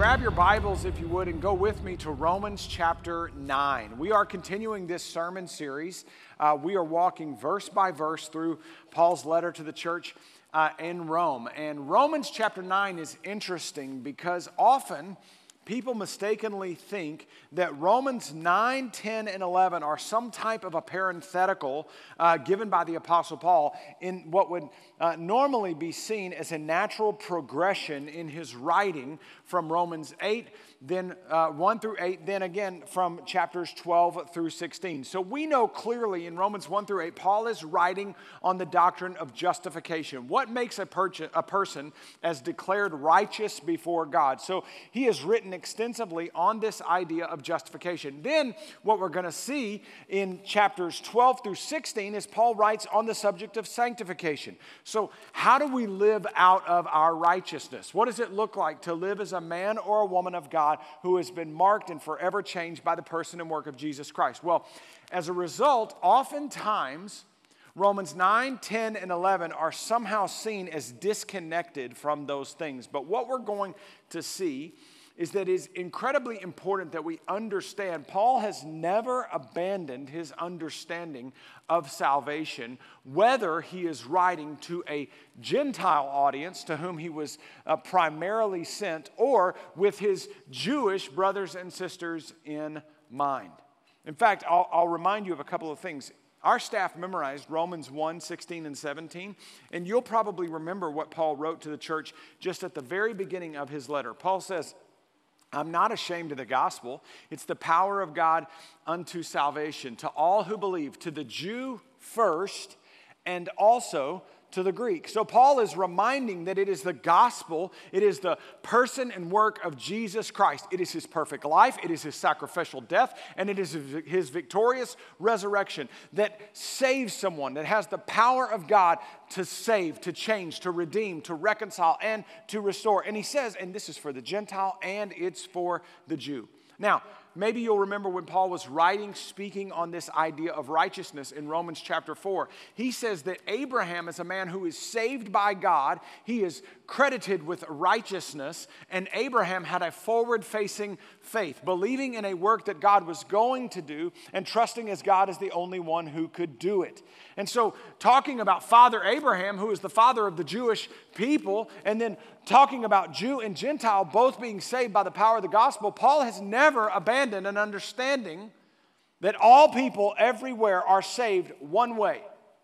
grab your Bibles, if you would, and go with me to Romans chapter 9. We are continuing this sermon series. We are walking verse by verse through Paul's letter to the church in Rome. And Romans chapter 9 is interesting because often people mistakenly think that Romans 9, 10, and 11 are some type of a parenthetical given by the Apostle Paul in what would normally be seen as a natural progression in his writing from Romans 8, then 1 through 8, then again from chapters 12 through 16. So we know clearly in Romans 1 through 8, Paul is writing on the doctrine of justification. What makes a person as declared righteous before God? So he has written extensively on this idea of justification. Then what we're going to see in chapters 12 through 16 is Paul writes on the subject of sanctification. So how do we live out of our righteousness? What does it look like to live as a man or a woman of God who has been marked and forever changed by the person and work of Jesus Christ? Well, as a result, oftentimes Romans 9, 10, and 11 are somehow seen as disconnected from those things. But what we're going to see is that it is incredibly important that we understand Paul has never abandoned his understanding of salvation, whether he is writing to a Gentile audience to whom he was primarily sent, or with his Jewish brothers and sisters in mind. In fact, I'll remind you of a couple of things. Our staff memorized Romans 1, 16, and 17, and you'll probably remember what Paul wrote to the church just at the very beginning of his letter. Paul says, I'm not ashamed of the gospel. It's the power of God unto salvation to all who believe, to the Jew first and also to the Greek. So Paul is reminding that it is the gospel, it is the person and work of Jesus Christ. It is his perfect life, it is his sacrificial death, and it is his victorious resurrection that saves someone, that has the power of God to save, to change, to redeem, to reconcile, and to restore. And he says, and this is for the Gentile and it's for the Jew. Now, maybe you'll remember when Paul was writing, speaking on this idea of righteousness in Romans chapter 4. He says that Abraham is a man who is saved by God. He is credited with righteousness, and Abraham had a forward-facing faith, believing in a work that God was going to do and trusting as God is the only one who could do it. And so talking about Father Abraham, who is the father of the Jewish people, and then talking about Jew and Gentile both being saved by the power of the gospel, Paul has never abandoned an understanding that all people everywhere are saved one way,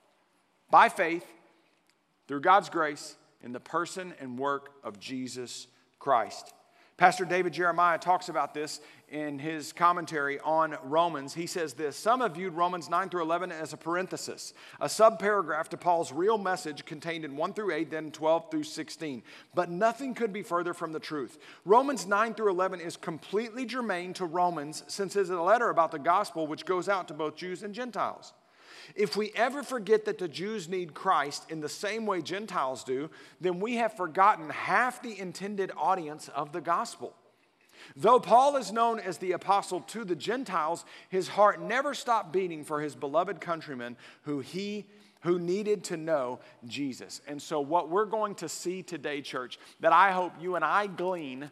by faith, through God's grace, in the person and work of Jesus Christ. Pastor David Jeremiah talks about this in his commentary on Romans. He says this: some have viewed Romans 9 through 11 as a parenthesis, a subparagraph to Paul's real message contained in 1 through 8, then 12 through 16. But nothing could be further from the truth. Romans 9 through 11 is completely germane to Romans, since it is a letter about the gospel which goes out to both Jews and Gentiles. If we ever forget that the Jews need Christ in the same way Gentiles do, then we have forgotten half the intended audience of the gospel. Though Paul is known as the apostle to the Gentiles, his heart never stopped beating for his beloved countrymen who needed to know Jesus. And so what we're going to see today, church, that I hope you and I glean,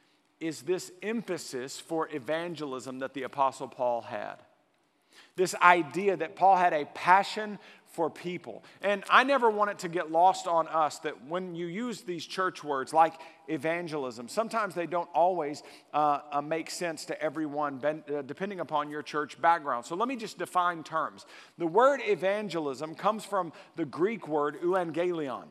is this emphasis for evangelism that the apostle Paul had. This idea that Paul had a passion for people. And I never want it to get lost on us that when you use these church words like evangelism, sometimes they don't always make sense to everyone depending upon your church background. So let me just define terms. The word evangelism comes from the Greek word euangelion.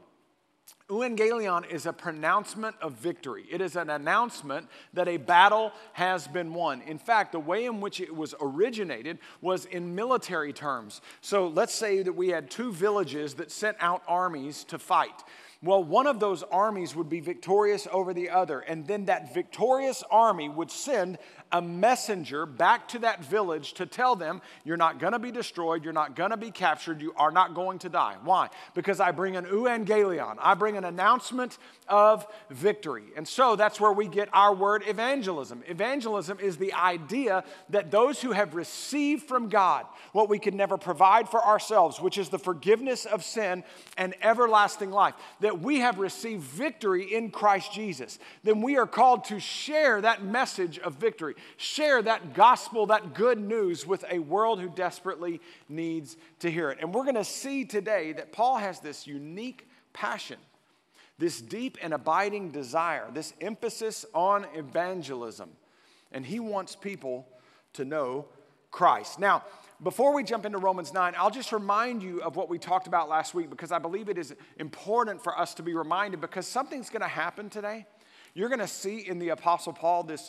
Euangelion is a pronouncement of victory. It is an announcement that a battle has been won. In fact, the way in which it was originated was in military terms. So let's say that we had two villages that sent out armies to fight. Well, one of those armies would be victorious over the other, and then that victorious army would send a messenger back to that village to tell them, you're not going to be destroyed, you're not going to be captured, you are not going to die. Why? Because I bring an euangelion. I bring an announcement of victory. And so that's where we get our word evangelism. Evangelism is the idea that those who have received from God what we could never provide for ourselves, which is the forgiveness of sin and everlasting life, that that we have received victory in Christ Jesus, then we are called to share that message of victory, share that gospel, that good news with a world who desperately needs to hear it. And we're going to see today that Paul has this unique passion, this deep and abiding desire, this emphasis on evangelism. And he wants people to know Christ. Now, before we jump into Romans 9, I'll just remind you of what we talked about last week, because I believe it is important for us to be reminded, because something's going to happen today. You're going to see in the Apostle Paul this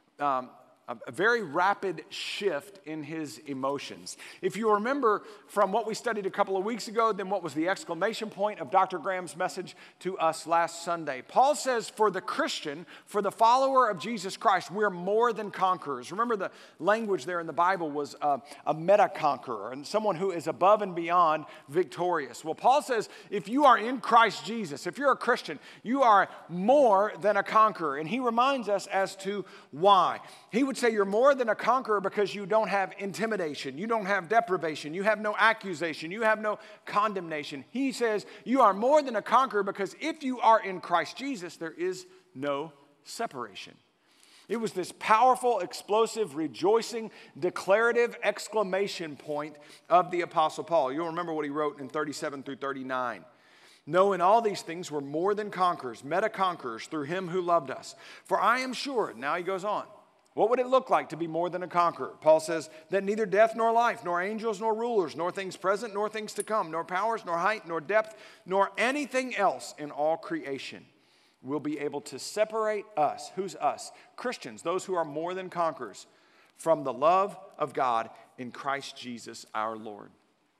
a very rapid shift in his emotions. If you remember from what we studied a couple of weeks ago, then what was the exclamation point of Dr. Graham's message to us last Sunday? Paul says, for the Christian, for the follower of Jesus Christ, we're more than conquerors. Remember, the language there in the Bible was a meta-conqueror, and someone who is above and beyond victorious. Well, Paul says, if you are in Christ Jesus, if you're a Christian, you are more than a conqueror. And he reminds us as to why. He would say you're more than a conqueror because you don't have intimidation, you don't have deprivation, you have no accusation, you have no condemnation. He says you are more than a conqueror because if you are in Christ Jesus, there is no separation. It was this powerful, explosive, rejoicing, declarative exclamation point of the Apostle Paul. You'll remember what he wrote in 37 through 39. No, in all these things we're more than conquerors, meta-conquerors through him who loved us. For I am sure, now he goes on, what would it look like to be more than a conqueror? Paul says that neither death nor life, nor angels nor rulers, nor things present nor things to come, nor powers, nor height, nor depth, nor anything else in all creation will be able to separate us. Who's us? Christians, those who are more than conquerors, from the love of God in Christ Jesus our Lord.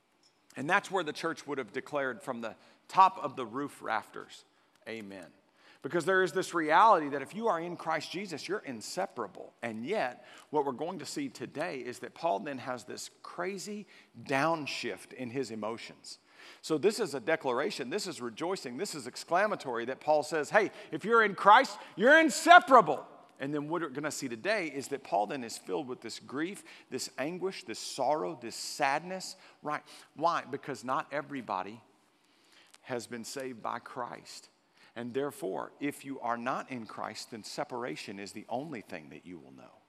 And that's where the church would have declared from the top of the roof rafters, amen. Because there is this reality that if you are in Christ Jesus, you're inseparable. And yet, what we're going to see today is that Paul then has this crazy downshift in his emotions. So this is a declaration, this is rejoicing, this is exclamatory that Paul says, hey, if you're in Christ, you're inseparable. And then what we're going to see today is that Paul then is filled with this grief, this anguish, this sorrow, this sadness. Right? Why? Because not everybody has been saved by Christ. And therefore, if you are not in Christ, then separation is the only thing that you will know.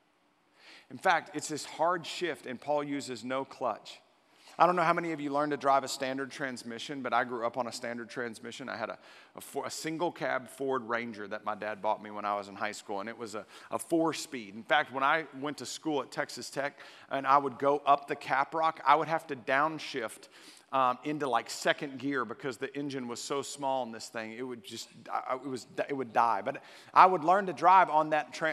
In fact, it's this hard shift, and Paul uses no clutch. I don't know how many of you learned to drive a standard transmission, but I grew up on a standard transmission. I had a single cab Ford Ranger that my dad bought me when I was in high school, and it was a 4-speed. In fact, when I went to school at Texas Tech and I would go up the Caprock, I would have to downshift into like second gear because the engine was so small in this thing, it would die. But I would learn to drive on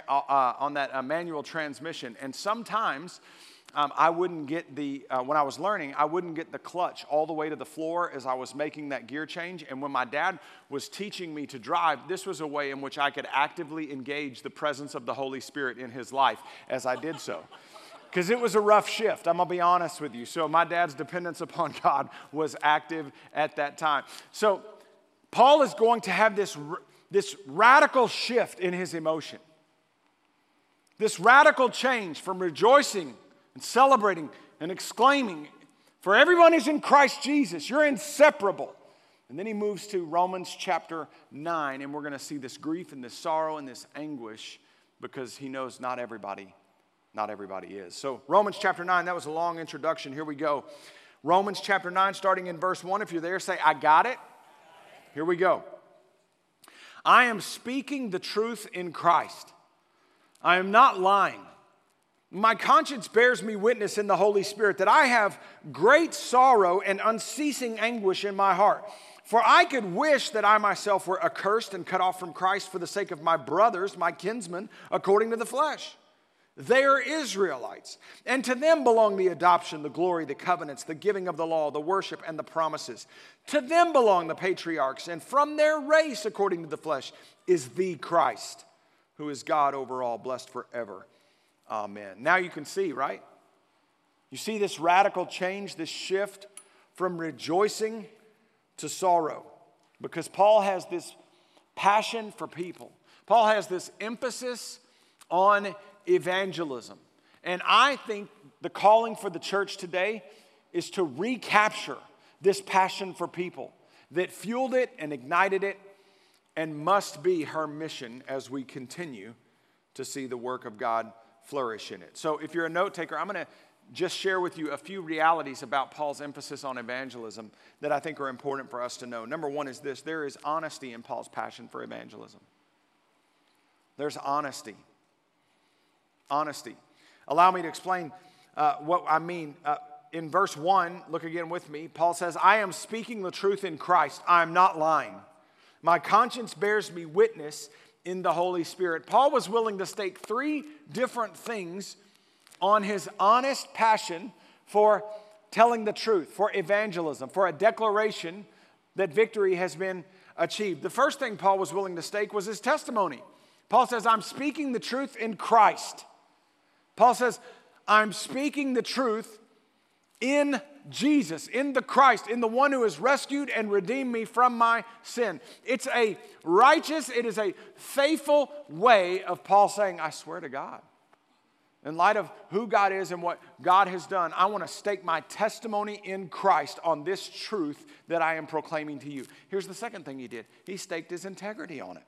that manual transmission, and sometimes I wouldn't get when I was learning, I wouldn't get the clutch all the way to the floor as I was making that gear change. And when my dad was teaching me to drive, this was a way in which I could actively engage the presence of the Holy Spirit in his life as I did so. Because it was a rough shift, I'm going to be honest with you. So my dad's dependence upon God was active at that time. So Paul is going to have this radical shift in his emotion. This radical change from rejoicing and celebrating and exclaiming, for everyone who's in Christ Jesus, you're inseparable. And then he moves to Romans chapter 9, and we're going to see this grief and this sorrow and this anguish because he knows not everybody is. So Romans chapter 9, that was a long introduction. Here we go. Romans chapter 9, starting in verse 1. If you're there, say, I got it. Here we go. I am speaking the truth in Christ. I am not lying. My conscience bears me witness in the Holy Spirit that I have great sorrow and unceasing anguish in my heart. For I could wish that I myself were accursed and cut off from Christ for the sake of my brothers, my kinsmen, according to the flesh. They are Israelites, and to them belong the adoption, the glory, the covenants, the giving of the law, the worship, and the promises. To them belong the patriarchs, and from their race, according to the flesh, is the Christ, who is God over all, blessed forever. Amen. Now you can see, right? You see this radical change, this shift from rejoicing to sorrow, because Paul has this passion for people. Paul has this emphasis on evangelism. And I think the calling for the church today is to recapture this passion for people. that fueled it and ignited it and must be her mission as we continue to see the work of God flourish in it. So if you're a note taker, I'm going to just share with you a few realities about Paul's emphasis on evangelism that I think are important for us to know. Number one is this: there is honesty in Paul's passion for evangelism. There's honesty. Honesty. Allow me to explain what I mean. In verse 1, look again with me. Paul says, I am speaking the truth in Christ. I am not lying. My conscience bears me witness in the Holy Spirit. Paul was willing to stake three different things on his honest passion for telling the truth, for evangelism, for a declaration that victory has been achieved. The first thing Paul was willing to stake was his testimony. Paul says, I'm speaking the truth in Christ. Paul says, I'm speaking the truth in Jesus, in the Christ, in the one who has rescued and redeemed me from my sin. It's a righteous, it is a faithful way of Paul saying, I swear to God. In light of who God is and what God has done, I want to stake my testimony in Christ on this truth that I am proclaiming to you. Here's the second thing he did. He staked his integrity on it.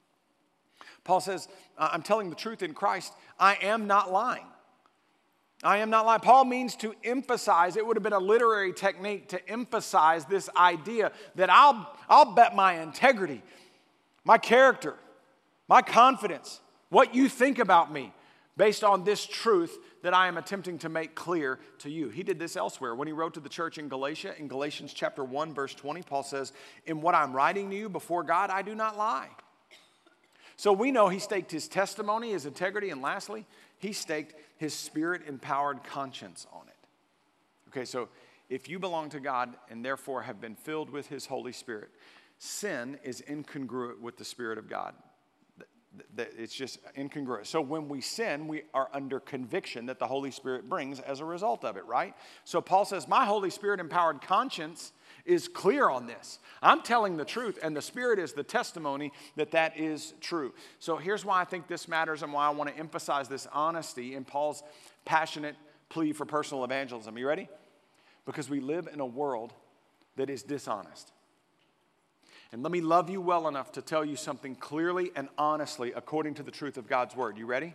Paul says, I'm telling the truth in Christ. I am not lying. I am not lying. Paul means to emphasize. It would have been a literary technique to emphasize this idea that I'll bet my integrity, my character, my confidence, what you think about me, based on this truth that I am attempting to make clear to you. He did this elsewhere. When he wrote to the church in Galatia, in Galatians chapter 1, verse 20, Paul says, in what I'm writing to you before God, I do not lie. So we know he staked his testimony, his integrity, and lastly, he staked his spirit-empowered conscience on it. Okay, so if you belong to God and therefore have been filled with his Holy Spirit, sin is incongruent with the Spirit of God. It's just incongruous. So when we sin, we are under conviction that the Holy Spirit brings as a result of it, right? So Paul says, my Holy Spirit-empowered conscience is clear on this. I'm telling the truth, and the Spirit is the testimony that that is true. So here's why I think this matters and why I want to emphasize this honesty in Paul's passionate plea for personal evangelism. You ready? Because we live in a world that is dishonest. And let me love you well enough to tell you something clearly and honestly according to the truth of God's word. You ready?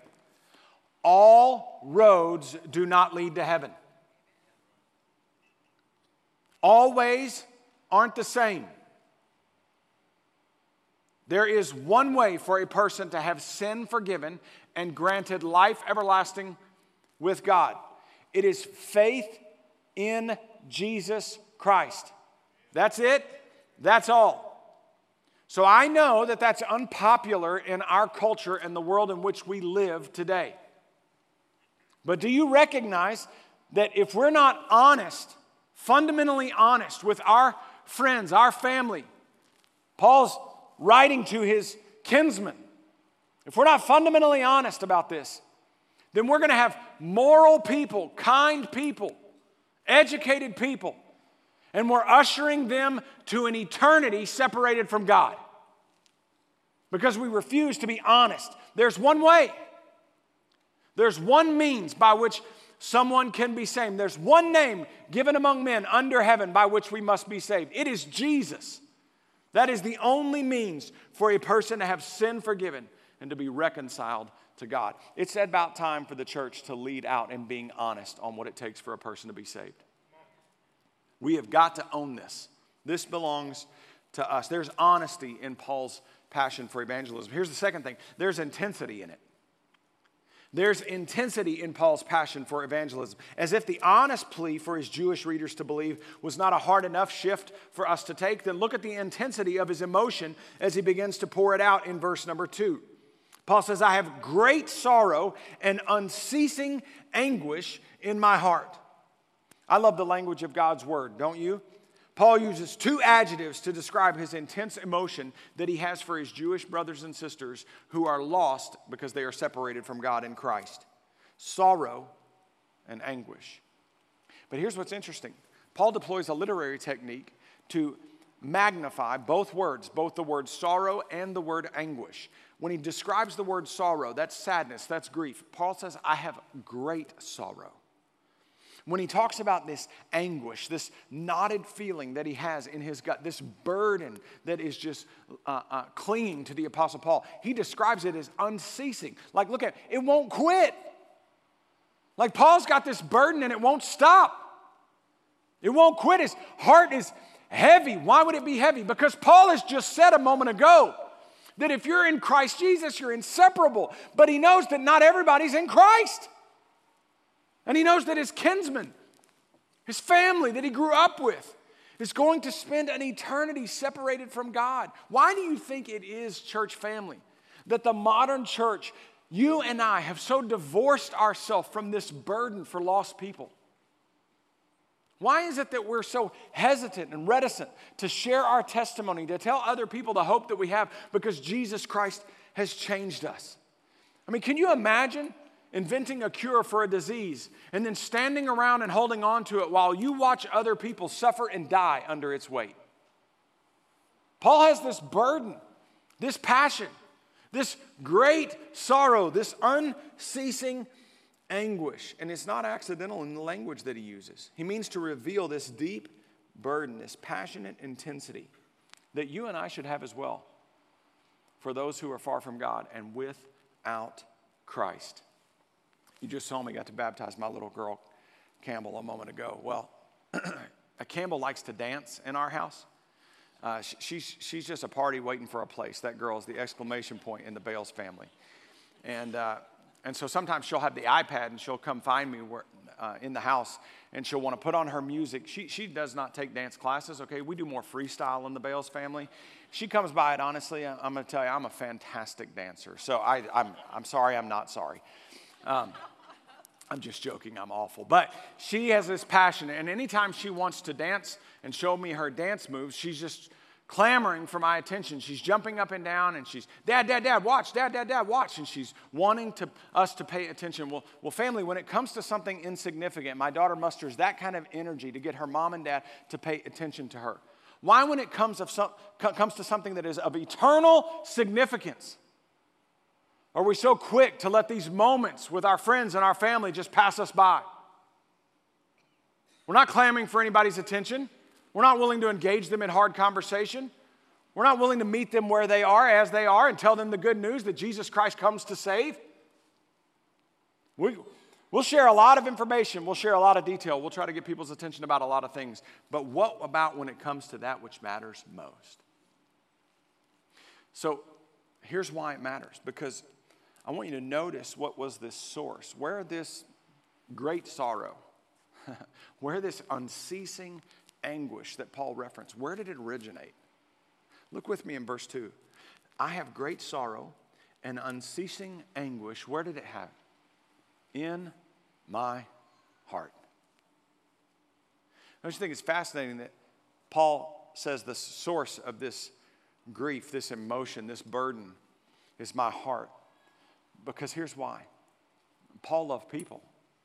All roads do not lead to heaven. All ways aren't the same. There is one way for a person to have sin forgiven and granted life everlasting with God. It is faith in Jesus Christ. That's it. That's all. So I know that that's unpopular in our culture and the world in which we live today. But do you recognize that if we're not honest, fundamentally honest with our friends, our family, Paul's writing to his kinsmen, if we're not fundamentally honest about this, then we're going to have moral people, kind people, educated people, and we're ushering them to an eternity separated from God. Because we refuse to be honest. There's one way. There's one means by which someone can be saved. There's one name given among men under heaven by which we must be saved. It is Jesus. That is the only means for a person to have sin forgiven and to be reconciled to God. It's about time for the church to lead out in being honest on what it takes for a person to be saved. We have got to own this. This belongs to us. There's honesty in Paul's passion for evangelism. Here's the second thing. There's intensity in it. There's intensity in Paul's passion for evangelism. As if the honest plea for his Jewish readers to believe was not a hard enough shift for us to take, then look at the intensity of his emotion as he begins to pour it out in verse number 2. Paul says, I have great sorrow and unceasing anguish in my heart. I love the language of God's word, don't you? Paul uses two adjectives to describe his intense emotion that he has for his Jewish brothers and sisters who are lost because they are separated from God in Christ. Sorrow and anguish. But here's what's interesting. Paul deploys a literary technique to magnify both words, both the word sorrow and the word anguish. When he describes the word sorrow, that's sadness, that's grief. Paul says, I have great sorrow. when he talks about this anguish, this knotted feeling that he has in his gut, this burden that is just clinging to the Apostle Paul, he describes it as unceasing. Like, look at it, it won't quit. Like, Paul's got this burden and it won't stop. It won't quit. His heart is heavy. Why would it be heavy? Because Paul has just said a moment ago that if you're in Christ Jesus, you're inseparable. But he knows that not everybody's in Christ. And he knows that his kinsmen, his family that he grew up with, is going to spend an eternity separated from God. Why do you think it is, church family, that the modern church, you and I, have so divorced ourselves from this burden for lost people? Why is it that we're so hesitant and reticent to share our testimony, to tell other people the hope that we have because Jesus Christ has changed us? I mean, can you imagine inventing a cure for a disease and then standing around and holding on to it while you watch other people suffer and die under its weight? Paul has this burden, this passion, this great sorrow, this unceasing anguish. And it's not accidental in the language that he uses. He means to reveal this deep burden, this passionate intensity that you and I should have as well for those who are far from God and without Christ. You just saw me got to baptize my little girl, Campbell, a moment ago. Well, Campbell likes to dance in our house. She's just a party waiting for a place. That girl is the exclamation point in the Bales family. And so sometimes she'll have the iPad and she'll come find me in the house and she'll want to put on her music. She does not take dance classes, okay? We do more freestyle in the Bales family. She comes by it, honestly, I'm going to tell you, I'm a fantastic dancer. So I'm sorry, I'm not sorry. I'm just joking, I'm awful. But she has this passion, and anytime she wants to dance and show me her dance moves, she's just clamoring for my attention. She's jumping up and down, and she's, Dad, Dad, Dad, watch, Dad, Dad, Dad, watch. And she's wanting us to pay attention. Well, family, when it comes to something insignificant, my daughter musters that kind of energy to get her mom and dad to pay attention to her. Why, when it comes to something that is of eternal significance, are we so quick to let these moments with our friends and our family just pass us by? We're not clamoring for anybody's attention. We're not willing to engage them in hard conversation. We're not willing to meet them where they are, as they are, and tell them the good news that Jesus Christ comes to save. We'll share a lot of information. We'll share a lot of detail. We'll try to get people's attention about a lot of things. But what about when it comes to that which matters most? So here's why it matters. Because I want you to notice what was this source, where this great sorrow, where this unceasing anguish that Paul referenced, where did it originate? Look with me in verse 2. I have great sorrow and unceasing anguish. Where did it have? In my heart. Don't you think it's fascinating that Paul says the source of this grief, this emotion, this burden is my heart? Because here's why. Paul loved people.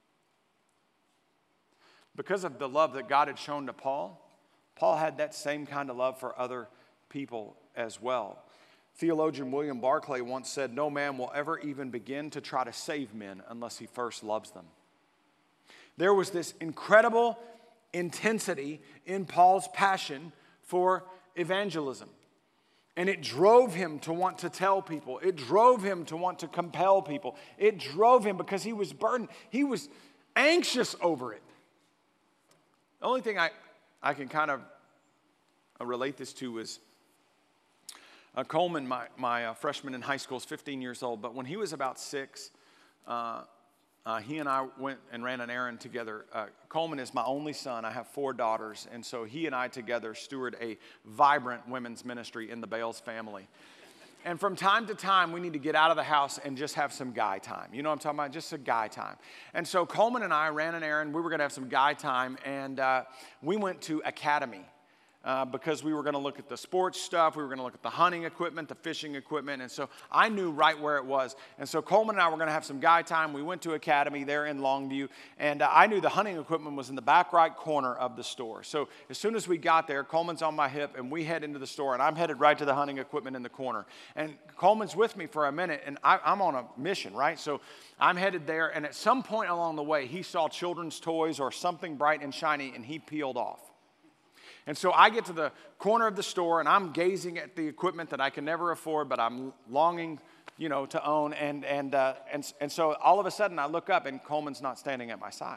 Because of the love that God had shown to Paul, Paul had that same kind of love for other people as well. Theologian William Barclay once said, "No man will ever even begin to try to save men unless he first loves them." There was this incredible intensity in Paul's passion for evangelism. And it drove him to want to tell people. It drove him to want to compel people. It drove him because he was burdened. He was anxious over it. The only thing I can kind of relate this to is Coleman, my freshman in high school, is 15 years old. But when he was about 6, he and I went and ran an errand together. Coleman is my only son. I have 4 daughters. And so he and I together steward a vibrant women's ministry in the Bales family. And from time to time, we need to get out of the house and just have some guy time. You know what I'm talking about? Just a guy time. And so Coleman and I ran an errand. We were going to have some guy time. And we went to Academy. because we were going to look at the sports stuff. We were going to look at the hunting equipment, the fishing equipment. And so I knew right where it was. And so Coleman and I were going to have some guy time. We went to Academy there in Longview. And I knew the hunting equipment was in the back right corner of the store. So as soon as we got there, Coleman's on my hip, and we head into the store. And I'm headed right to the hunting equipment in the corner. And Coleman's with me for a minute, and I'm on a mission, right? So I'm headed there. And at some point along the way, he saw children's toys or something bright and shiny, and he peeled off. And so I get to the corner of the store, and I'm gazing at the equipment that I can never afford, but I'm longing, to own. And so all of a sudden I look up, and Coleman's not standing at my side.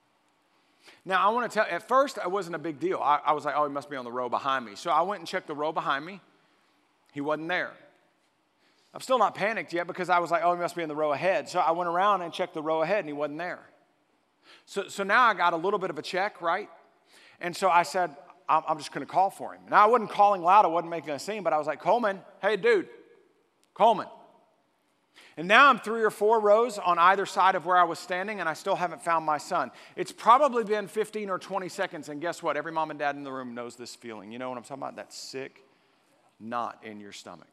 Now, I want to tell you, at first, it wasn't a big deal. I was like, oh, he must be on the row behind me. So I went and checked the row behind me. He wasn't there. I'm still not panicked yet because I was like, oh, he must be in the row ahead. So I went around and checked the row ahead, and he wasn't there. So now I got a little bit of a check, right? And so I said, I'm just going to call for him. Now, I wasn't calling loud. I wasn't making a scene, but I was like, Coleman, hey, dude, Coleman. And now I'm 3 or 4 rows on either side of where I was standing, and I still haven't found my son. It's probably been 15 or 20 seconds, and guess what? Every mom and dad in the room knows this feeling. You know what I'm talking about? That sick knot in your stomach.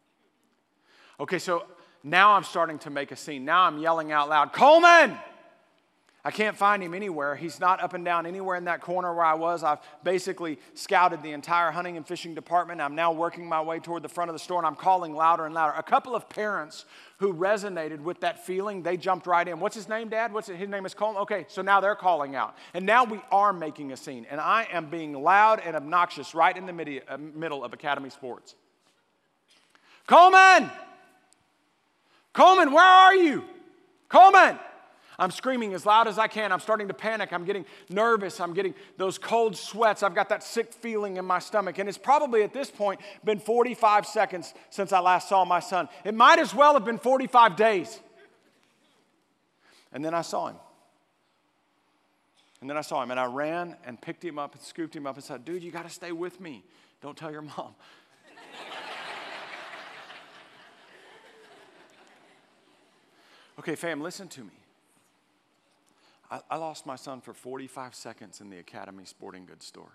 Okay, so now I'm starting to make a scene. Now I'm yelling out loud, Coleman! I can't find him anywhere. He's not up and down anywhere in that corner where I was. I've basically scouted the entire hunting and fishing department. I'm now working my way toward the front of the store, and I'm calling louder and louder. A couple of parents who resonated with that feeling, they jumped right in. What's his name, Dad? His name is Coleman? Okay, so now they're calling out. And now we are making a scene, and I am being loud and obnoxious right in the middle of Academy Sports. Coleman! Coleman, where are you? Coleman! I'm screaming as loud as I can. I'm starting to panic. I'm getting nervous. I'm getting those cold sweats. I've got that sick feeling in my stomach. And it's probably at this point been 45 seconds since I last saw my son. It might as well have been 45 days. And then I saw him. And I ran and picked him up and scooped him up and said, dude, you got to stay with me. Don't tell your mom. Okay, fam, listen to me. I lost my son for 45 seconds in the Academy Sporting Goods store.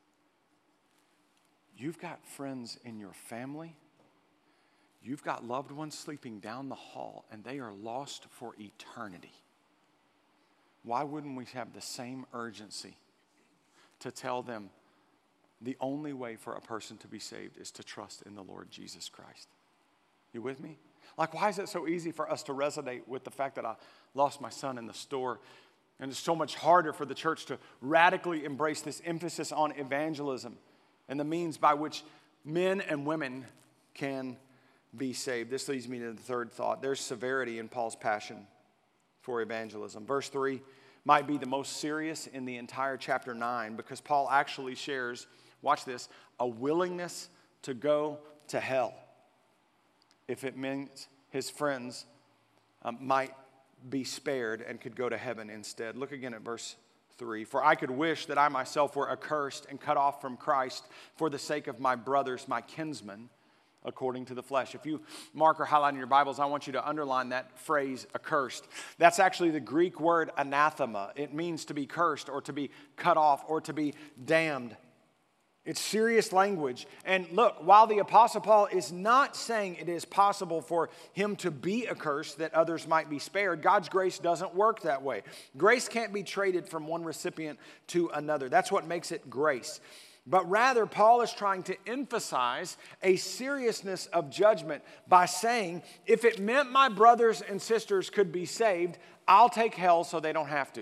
You've got friends in your family. You've got loved ones sleeping down the hall, and they are lost for eternity. Why wouldn't we have the same urgency to tell them the only way for a person to be saved is to trust in the Lord Jesus Christ? You with me? Like, why is it so easy for us to resonate with the fact that I lost my son in the store? And it's so much harder for the church to radically embrace this emphasis on evangelism and the means by which men and women can be saved. This leads me to the third thought. There's severity in Paul's passion for evangelism. Verse 3 might be the most serious in the entire chapter 9 because Paul actually shares, watch this, a willingness to go to hell if it means his friends might be spared and could go to heaven instead. Look again at verse 3. For I could wish that I myself were accursed and cut off from Christ for the sake of my brothers, my kinsmen, according to the flesh. If you mark or highlight in your Bibles, I want you to underline that phrase, accursed. That's actually the Greek word anathema. It means to be cursed or to be cut off or to be damned. It's serious language. And look, while the Apostle Paul is not saying it is possible for him to be accursed that others might be spared, God's grace doesn't work that way. Grace can't be traded from one recipient to another. That's what makes it grace. But rather, Paul is trying to emphasize a seriousness of judgment by saying, if it meant my brothers and sisters could be saved, I'll take hell so they don't have to.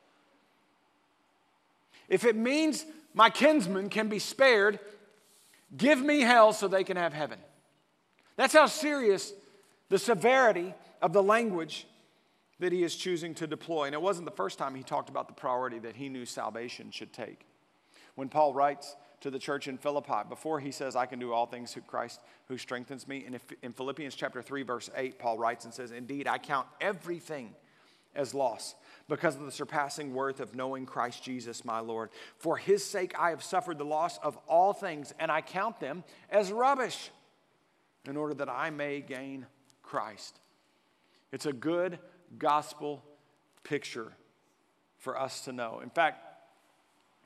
If it means my kinsmen can be spared, give me hell so they can have heaven. That's how serious the severity of the language that he is choosing to deploy. And it wasn't the first time he talked about the priority that he knew salvation should take. When Paul writes to the church in Philippi, before he says, I can do all things through Christ who strengthens me, and in Philippians chapter 3, verse 8, Paul writes and says, indeed, I count everything as loss because of the surpassing worth of knowing Christ Jesus, my Lord. For his sake I have suffered the loss of all things, and I count them as rubbish in order that I may gain Christ. It's a good gospel picture for us to know. In fact,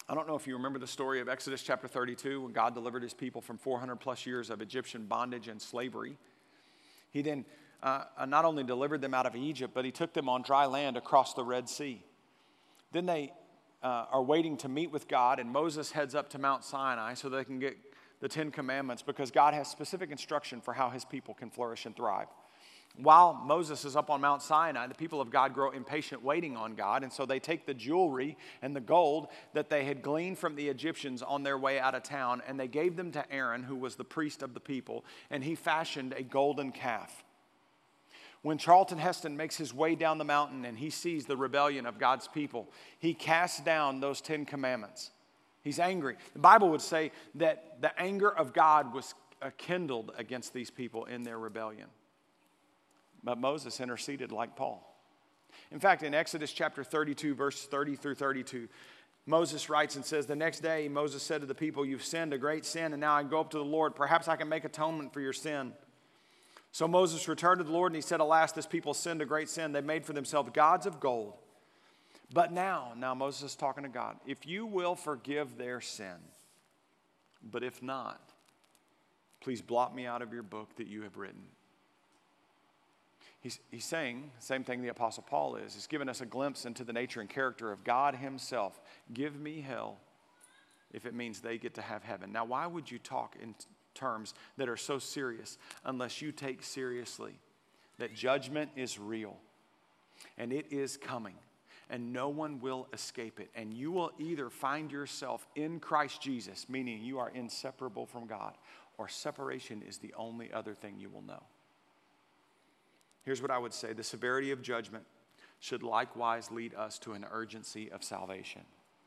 I don't know if you remember the story of Exodus chapter 32 when God delivered his people from 400 plus years of Egyptian bondage and slavery. He then not only delivered them out of Egypt, but he took them on dry land across the Red Sea. Then they are waiting to meet with God, and Moses heads up to Mount Sinai so they can get the 10 Commandments, because God has specific instruction for how his people can flourish and thrive. While Moses is up on Mount Sinai, the people of God grow impatient waiting on God, and so they take the jewelry and the gold that they had gleaned from the Egyptians on their way out of town, and they gave them to Aaron, who was the priest of the people, and he fashioned a golden calf. When Charlton Heston makes his way down the mountain and he sees the rebellion of God's people, he casts down those 10 Commandments. He's angry. The Bible would say that the anger of God was kindled against these people in their rebellion. But Moses interceded like Paul. In fact, in Exodus chapter 32, verse 30 through 32, Moses writes and says, "The next day Moses said to the people, 'You've sinned a great sin, and now I go up to the Lord. Perhaps I can make atonement for your sin.' So Moses returned to the Lord, and he said, 'Alas, this people sinned a great sin. They made for themselves gods of gold. But now Moses is talking to God, if you will forgive their sin, but if not, please blot me out of your book that you have written.'" He's saying the same thing the Apostle Paul is. He's given us a glimpse into the nature and character of God himself. Give me hell if it means they get to have heaven. Now, why would you talk in terms that are so serious unless you take seriously that judgment is real and it is coming and no one will escape it, and you will either find yourself in Christ Jesus, meaning you are inseparable from God, or separation is the only other thing you will know. Here's what I would say. The severity of judgment should likewise lead us to an urgency of salvation.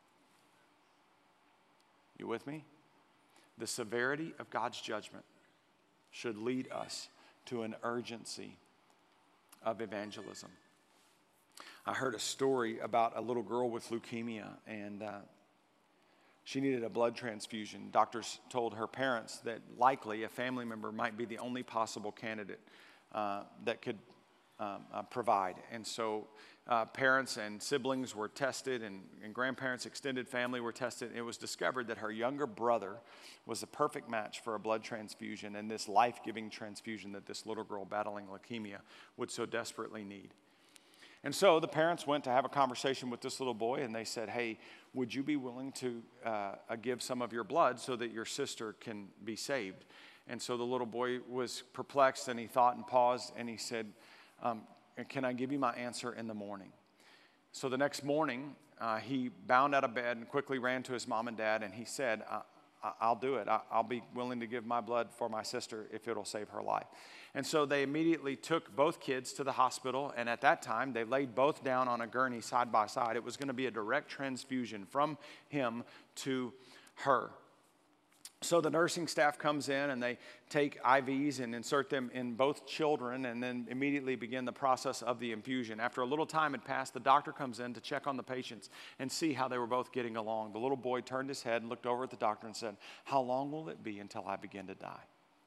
You with me? The severity of God's judgment should lead us to an urgency of evangelism. I heard a story about a little girl with leukemia, and she needed a blood transfusion. Doctors told her parents that likely a family member might be the only possible candidate that could provide. And so parents and siblings were tested, and grandparents, extended family were tested. It was discovered that her younger brother was the perfect match for a blood transfusion and this life-giving transfusion that this little girl battling leukemia would so desperately need. And so the parents went to have a conversation with this little boy, and they said, "Hey, would you be willing to give some of your blood so that your sister can be saved?" And so the little boy was perplexed, and he thought and paused, and he said, "Can I give you my answer in the morning?" So the next morning, he bounded out of bed and quickly ran to his mom and dad, and he said, "I'll do it. I'll be willing to give my blood for my sister if it'll save her life." And so they immediately took both kids to the hospital, and at that time, they laid both down on a gurney side by side. It was going to be a direct transfusion from him to her. So the nursing staff comes in, and they take IVs and insert them in both children, and then immediately begin the process of the infusion. After a little time had passed, the doctor comes in to check on the patients and see how they were both getting along. The little boy turned his head and looked over at the doctor and said, "How long will it be until I begin to die?"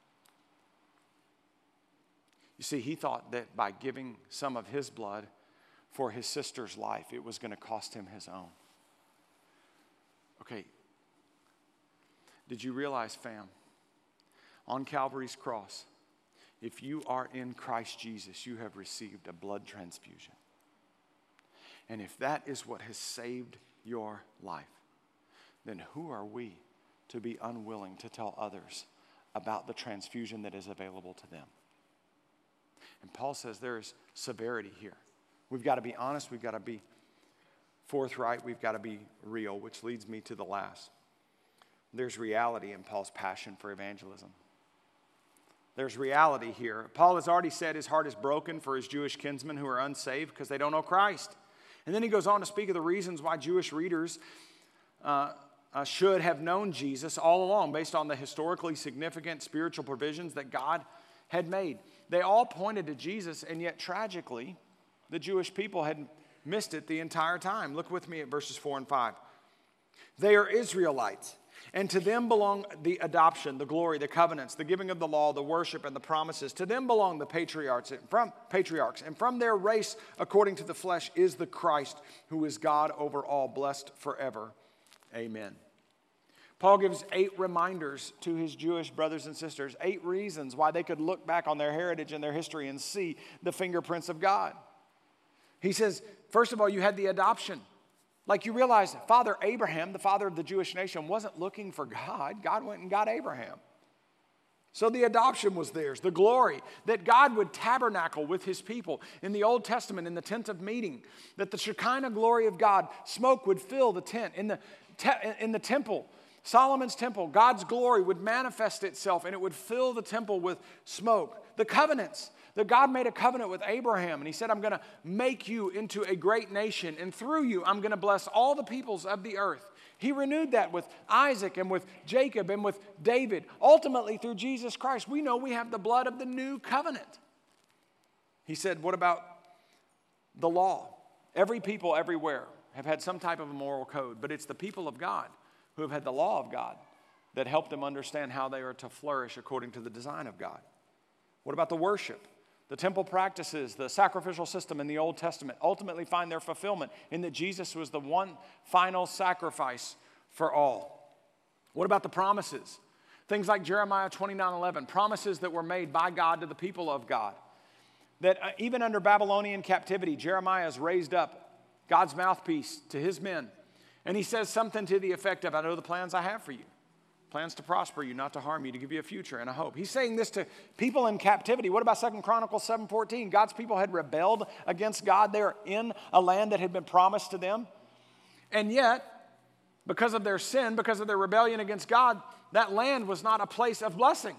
You see, he thought that by giving some of his blood for his sister's life, it was going to cost him his own. Okay. Did you realize, fam, on Calvary's cross, if you are in Christ Jesus, you have received a blood transfusion. And if that is what has saved your life, then who are we to be unwilling to tell others about the transfusion that is available to them? And Paul says there's severity here. We've got to be honest. We've got to be forthright. We've got to be real, which leads me to the last. There's reality in Paul's passion for evangelism. There's reality here. Paul has already said his heart is broken for his Jewish kinsmen who are unsaved because they don't know Christ. And then he goes on to speak of the reasons why Jewish readers should have known Jesus all along based on the historically significant spiritual provisions that God had made. They all pointed to Jesus, and yet tragically, the Jewish people had missed it the entire time. Look with me at verses 4 and 5. They are Israelites, and to them belong the adoption, the glory, the covenants, the giving of the law, the worship, and the promises. To them belong the patriarchs, and from their race, according to the flesh, is the Christ, who is God over all, blessed forever. Amen. Paul gives 8 reminders to his Jewish brothers and sisters, 8 reasons why they could look back on their heritage and their history and see the fingerprints of God. He says, first of all, you had the adoption. Like you realize Father Abraham, the father of the Jewish nation, wasn't looking for God. God went and got Abraham. So the adoption was theirs, the glory that God would tabernacle with his people. In the Old Testament, in the tent of meeting, that the Shekinah glory of God, smoke would fill the tent. In the temple, Solomon's temple, God's glory would manifest itself and it would fill the temple with smoke. The covenants, that God made a covenant with Abraham and he said, I'm going to make you into a great nation and through you I'm going to bless all the peoples of the earth. He renewed that with Isaac and with Jacob and with David. Ultimately, through Jesus Christ, we know we have the blood of the new covenant. He said, what about the law? Every people everywhere have had some type of a moral code, but it's the people of God who have had the law of God that help them understand how they are to flourish according to the design of God. What about the worship? The temple practices, the sacrificial system in the Old Testament ultimately find their fulfillment in that Jesus was the one final sacrifice for all. What about the promises? Things like Jeremiah 29:11, promises that were made by God to the people of God. That even under Babylonian captivity, Jeremiah is raised up, God's mouthpiece to his men. And he says something to the effect of, I know the plans I have for you. Plans to prosper you, not to harm you, to give you a future and a hope. He's saying this to people in captivity. What about 2 Chronicles 7:14? God's people had rebelled against God. They were in a land that had been promised to them. And yet, because of their sin, because of their rebellion against God, that land was not a place of blessing.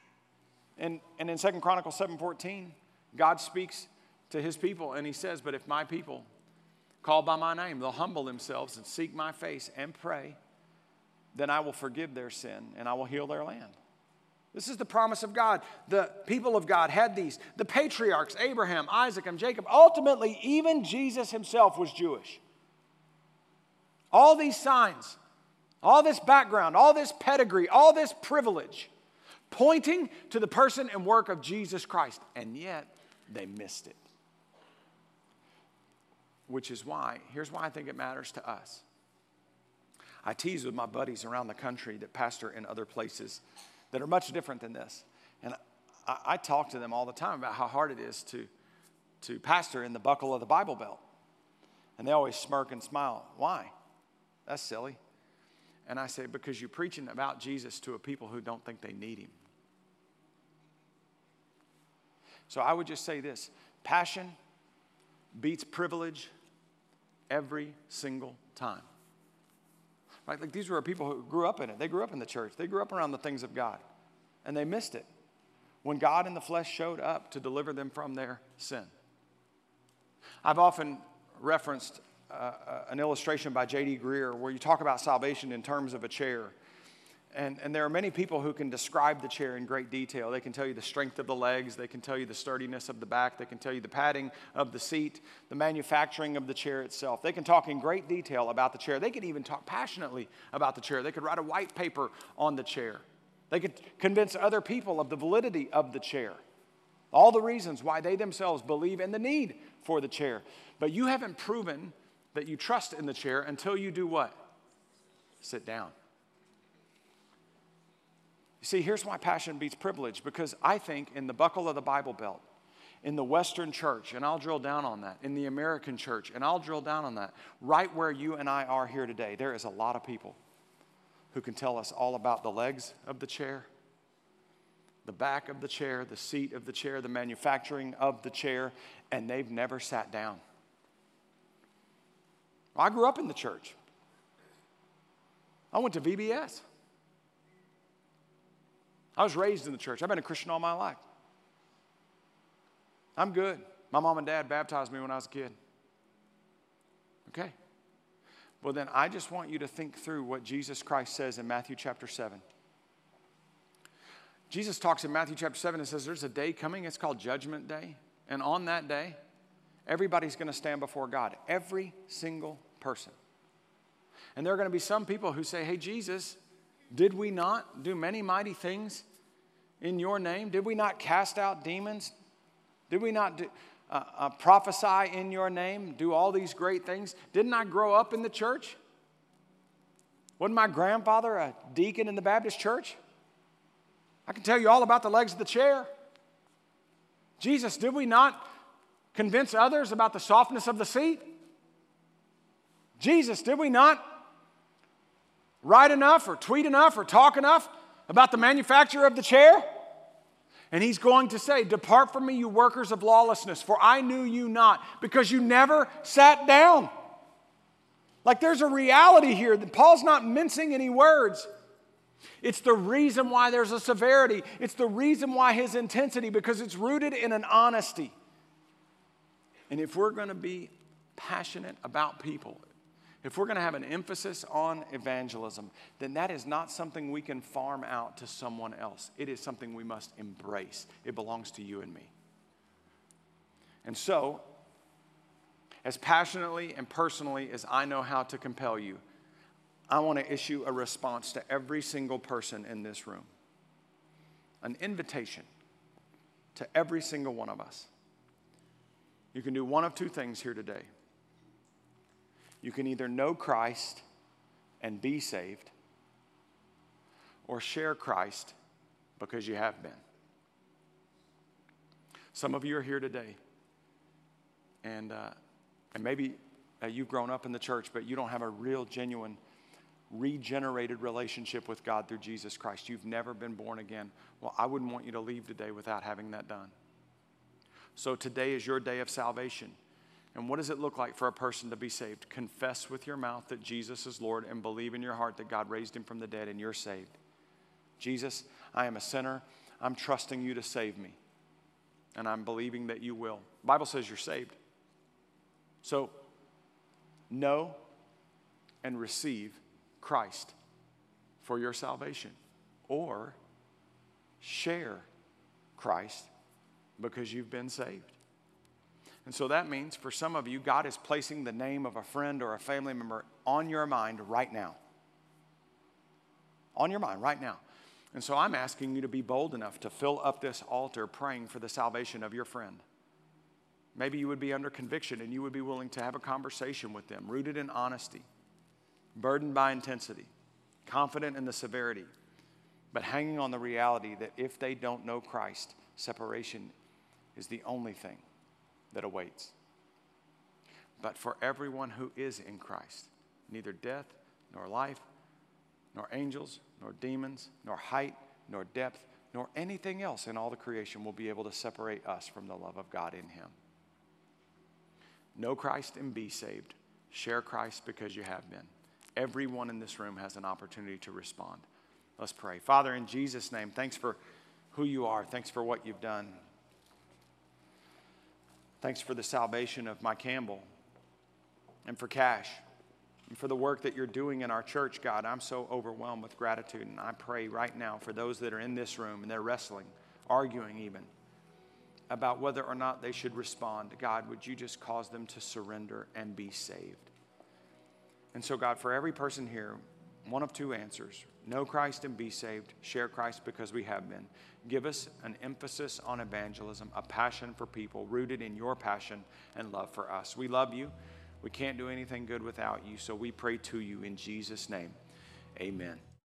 And in 2 Chronicles 7:14, God speaks to his people and he says, but if my people called by my name, they'll humble themselves and seek my face and pray, then I will forgive their sin and I will heal their land. This is the promise of God. The people of God had these. The patriarchs, Abraham, Isaac, and Jacob. Ultimately, even Jesus himself was Jewish. All these signs, all this background, all this pedigree, all this privilege, pointing to the person and work of Jesus Christ. And yet, they missed it. Which is why, here's why I think it matters to us. I tease with my buddies around the country that pastor in other places that are much different than this. And I talk to them all the time about how hard it is to pastor in the buckle of the Bible Belt. And they always smirk and smile. Why? That's silly. And I say, because you're preaching about Jesus to a people who don't think they need him. So I would just say this, passion beats privilege every single time. Right? Like these were people who grew up in it. They grew up in the church. They grew up around the things of God. And they missed it when God in the flesh showed up to deliver them from their sin. I've often referenced an illustration by J.D. Greear where you talk about salvation in terms of a chair. And there are many people who can describe the chair in great detail. They can tell you the strength of the legs. They can tell you the sturdiness of the back. They can tell you the padding of the seat, the manufacturing of the chair itself. They can talk in great detail about the chair. They could even talk passionately about the chair. They could write a white paper on the chair. They could convince other people of the validity of the chair. All the reasons why they themselves believe in the need for the chair. But you haven't proven that you trust in the chair until you do what? Sit down. See, here's why passion beats privilege, because I think in the buckle of the Bible Belt, in the Western church, and I'll drill down on that, in the American church, and I'll drill down on that, right where you and I are here today, there is a lot of people who can tell us all about the legs of the chair, the back of the chair, the seat of the chair, the manufacturing of the chair, and they've never sat down. I grew up in the church. I went to VBS. I was raised in the church. I've been a Christian all my life. I'm good. My mom and dad baptized me when I was a kid. Okay. Well, then I just want you to think through what Jesus Christ says in Matthew chapter 7. Jesus talks in Matthew chapter 7 and says there's a day coming. It's called Judgment Day. And on that day, everybody's going to stand before God. Every single person. And there are going to be some people who say, hey, Jesus, did we not do many mighty things in your name? Did we not cast out demons? Did we not prophesy in your name? Do all these great things? Didn't I grow up in the church? Wasn't my grandfather a deacon in the Baptist church? I can tell you all about the legs of the chair. Jesus, did we not convince others about the softness of the seat? Jesus, did we not write enough or tweet enough or talk enough about the manufacturer of the chair? And he's going to say, depart from me, you workers of lawlessness, for I knew you not, because you never sat down. Like there's a reality here that Paul's not mincing any words. It's the reason why there's a severity. It's the reason why his intensity, because it's rooted in an honesty. And if we're going to be passionate about people, if we're going to have an emphasis on evangelism, then that is not something we can farm out to someone else. It is something we must embrace. It belongs to you and me. And so, as passionately and personally as I know how to compel you, I want to issue a response to every single person in this room. An invitation to every single one of us. You can do one of two things here today. You can either know Christ and be saved, or share Christ because you have been. Some of you are here today, and maybe you've grown up in the church, but you don't have a real, genuine, regenerated relationship with God through Jesus Christ. You've never been born again. Well, I wouldn't want you to leave today without having that done. So today is your day of salvation. And what does it look like for a person to be saved? Confess with your mouth that Jesus is Lord and believe in your heart that God raised him from the dead and you're saved. Jesus, I am a sinner. I'm trusting you to save me. And I'm believing that you will. The Bible says you're saved. So know and receive Christ for your salvation. Or share Christ because you've been saved. And so that means for some of you, God is placing the name of a friend or a family member on your mind right now. On your mind right now. And so I'm asking you to be bold enough to fill up this altar praying for the salvation of your friend. Maybe you would be under conviction and you would be willing to have a conversation with them, rooted in honesty, burdened by intensity, confident in the severity, but hanging on the reality that if they don't know Christ, separation is the only thing that awaits. But for everyone who is in Christ, neither death, nor life, nor angels, nor demons, nor height, nor depth, nor anything else in all the creation will be able to separate us from the love of God in him. Know Christ and be saved. Share Christ because you have been. Everyone in this room has an opportunity to respond. Let's pray. Father, in Jesus' name, thanks for who you are. Thanks for what you've done. Thanks for the salvation of Mike Campbell and for Cash and for the work that you're doing in our church, God. I'm so overwhelmed with gratitude, and I pray right now for those that are in this room and they're wrestling, arguing even, about whether or not they should respond. God, would you just cause them to surrender and be saved? And so, God, for every person here, one of two answers. Know Christ and be saved. Share Christ because we have been. Give us an emphasis on evangelism, a passion for people rooted in your passion and love for us. We love you. We can't do anything good without you, so we pray to you in Jesus' name. Amen.